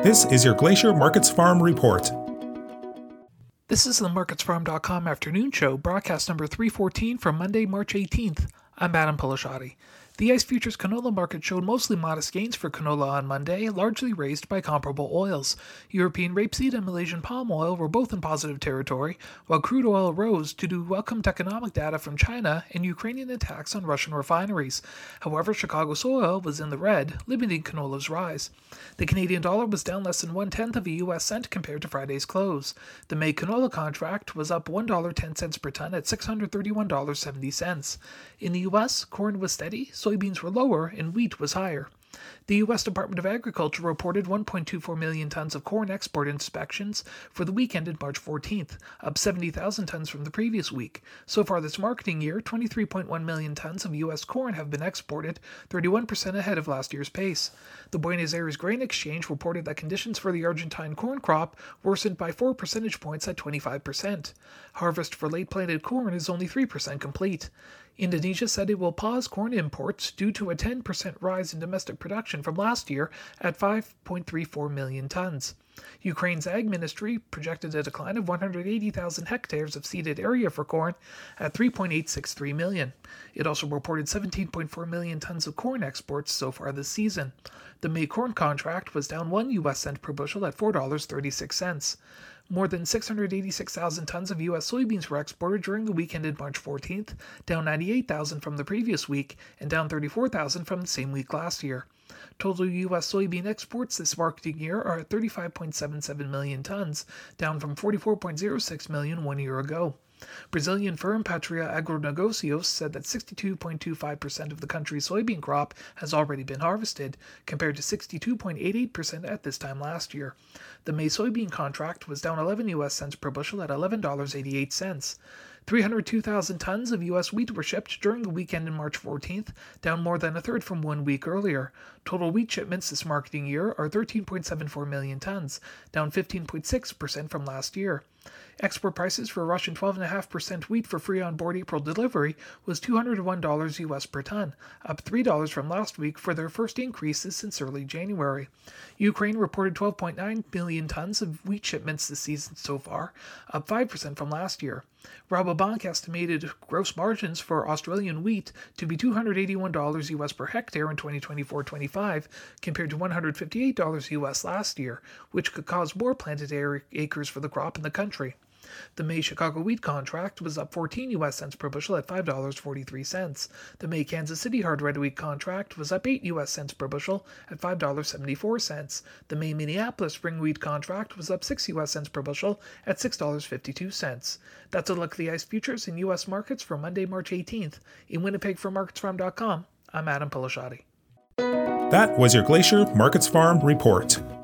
This is your Glacier Markets Farm Report. This is the MarketsFarm.com afternoon show, broadcast number 314 from Monday, March 18th. I'm Adam Pilasciatti. The ICE Futures canola market showed mostly modest gains for canola on Monday, largely raised by comparable oils. European rapeseed and Malaysian palm oil were both in positive territory, while crude oil rose due to welcomed economic data from China and Ukrainian attacks on Russian refineries. However, Chicago soy oil was in the red, limiting canola's rise. The Canadian dollar was down less than 1/10 of a U.S. cent compared to Friday's close. The May canola contract was up $1.10 per ton at $631.70. In the U.S., corn was steady, soybeans were lower, and wheat was higher. The U.S. Department of Agriculture reported 1.24 million tons of corn export inspections for the week ended March 14th, up 70,000 tons from the previous week. So far this marketing year, 23.1 million tons of U.S. corn have been exported, 31% ahead of last year's pace. The Buenos Aires Grain Exchange reported that conditions for the Argentine corn crop worsened by 4 percentage points at 25%. Harvest for late-planted corn is only 3% complete. Indonesia said it will pause corn imports due to a 10% rise in domestic production from last year at 5.34 million tons. Ukraine's Ag Ministry projected a decline of 180,000 hectares of seeded area for corn at 3.863 million. It also reported 17.4 million tons of corn exports so far this season. The May corn contract was down 1 U.S. cent per bushel at $4.36. More than 686,000 tons of U.S. soybeans were exported during the week ended March 14th, down 98,000 from the previous week and down 34,000 from the same week last year. Total U.S. soybean exports this marketing year are at 35.77 million tons, down from 44.06 million 1 year ago. Brazilian firm Patria Agronegocios said that 62.25% of the country's soybean crop has already been harvested, compared to 62.88% at this time last year. The May soybean contract was down 11 U.S. cents per bushel at $11.88. 302,000 tons of U.S. wheat were shipped during the weekend in March 14th, down more than a third from 1 week earlier. Total wheat shipments this marketing year are 13.74 million tons, down 15.6% from last year. Export prices for Russian 12.5% wheat for free on-board April delivery was $201 U.S. per ton, up $3 from last week for their first increases since early January. Ukraine reported 12.9 million tons of wheat shipments this season so far, up 5% from last year. Rabobank estimated gross margins for Australian wheat to be $281 U.S. per hectare in 2024-25, compared to $158 U.S. last year, which could cause more planted acres for the crop in the country. The May Chicago wheat contract was up 14 U.S. cents per bushel at $5.43. The May Kansas City hard red wheat contract was up 8 U.S. cents per bushel at $5.74. The May Minneapolis spring wheat contract was up 6 U.S. cents per bushel at $6.52. That's a look at the ICE futures in U.S. markets for Monday, March 18th. In Winnipeg for MarketsFarm.com, I'm Adam Pilasciatti. That was your Glacier Markets Farm Report.